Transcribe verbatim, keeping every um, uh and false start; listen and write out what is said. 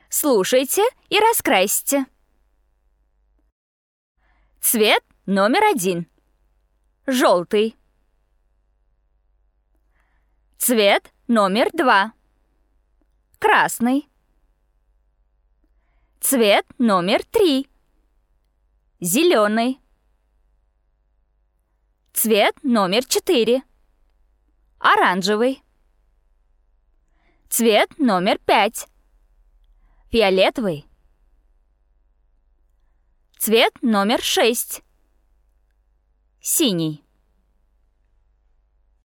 Слушайте и раскрасьте. Цвет номер один. Желтый. Цвет номер два. Красный. Цвет номер три. Зеленый. Цвет номер четыре. Оранжевый. Цвет номер пять. Фиолетовый. Цвет номер шесть. Синий.